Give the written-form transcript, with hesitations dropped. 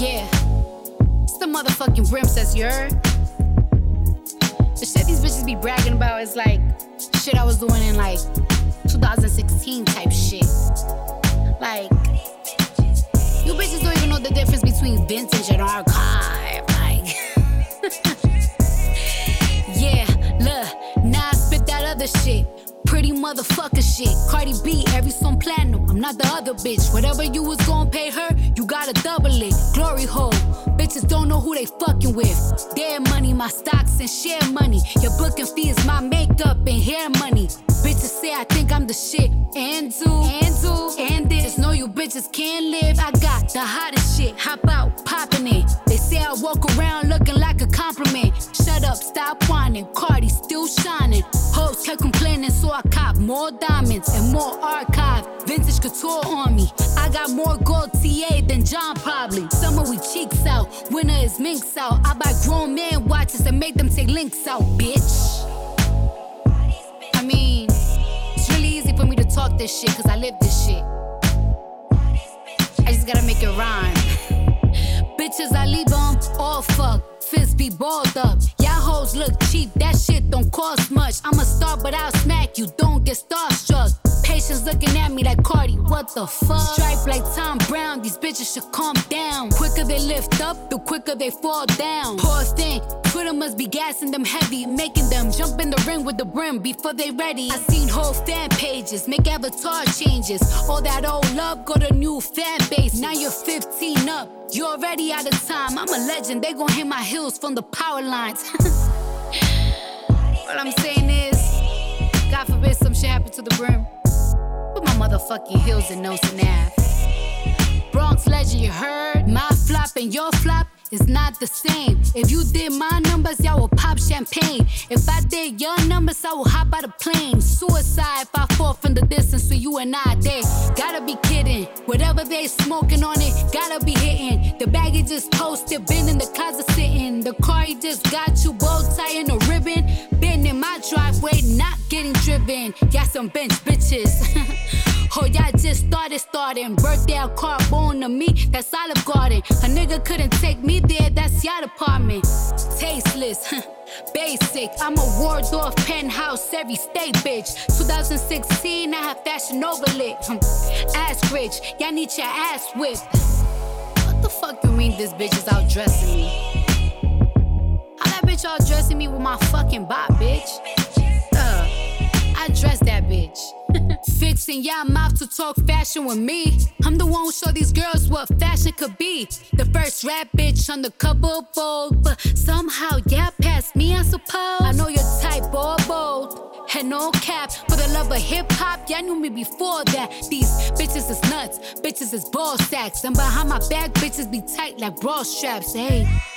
Yeah, it's the motherfucking Princess, you heard? The shit these bitches be bragging about is like shit I was doing in like 2016 type shit. Like, you bitches don't even know the difference between vintage and archive. Like, yeah, look, now I spit that other shit. Pretty motherfucker shit. Cardi B, every song platinum. I'm not the other bitch. Whatever you was gon' pay her, you gotta double it. Glory hole. Bitches don't know who they fucking with. Their money, my stocks and share money. Your booking fee is my makeup and hair money. Bitches say I think I'm the shit. And this. Just know you bitches can't live. I got the hottest shit. Hop out, popping it. They say I walk around looking like a compliment. Shut up, stop whining. Cardi still shining. Hoes kept complaining, so I cop more diamonds and more archive. Vintage couture on me. I got more gold TA than John probably. Summer we cheeks out, winter is minks out. I buy grown man watches and make them take links out, bitch. I mean, it's really easy for me to talk this shit cause I live this shit. I just gotta make it rhyme. Bitches, I leave them all fucked. Fists be balled up. Y'all hoes look cheap, that shit don't cost much. I'm a star, but I'll smack you, don't get starstruck. Patience looking at me like Cardi, what the fuck? Stripe like Tom Brown, these bitches should calm down. Quicker they lift up, the quicker they fall down. Poor thing, Twitter must be gassing them heavy, making them jump in the ring with the brim before they ready. I seen whole fan pages, make avatar changes. All that old love, go to new fan base. Now you're 15 up, you already out of time. I'm a legend, they gon' hit my heels from the power lines. What I'm saying is, God forbid some shit happen to the brim. Put my motherfucking heels in Nelson Ave. Bronx legend, you heard? My flop and your flop is not the same. If you did my numbers, y'all will pop champagne. If I did your numbers, I will hop out of plane. Suicide if I fall from the distance for you and I. They gotta be kidding. Whatever they smoking on it, gotta be hitting. The baggie just posted, been in the closet sitting. The car he just got you, bow tie and a ribbon. Been in my driveway, not getting driven. Got some bench bitches. Oh, y'all just starting. Birthday out car born to me, that's Olive Garden. A nigga couldn't take me there, that's your department. Tasteless, basic. I'm a Waldorf penthouse, every state bitch. 2016, I had fashion overlit. Ass rich, y'all need your ass whipped. What the fuck you mean this bitch is out dressing me? How that bitch out dressing me with my fucking bop, bitch? I dress that bitch. Fixing y'all mouth to talk fashion with me. I'm the one who showed these girls what fashion could be. The first rap bitch on the cover of Vogue, but somehow y'all passed me, I suppose. I know your type, or bold. Had no cap for the love of hip-hop. Y'all knew me before that. These bitches is nuts, bitches is ball sacks. And behind my back, bitches be tight like bra straps, hey.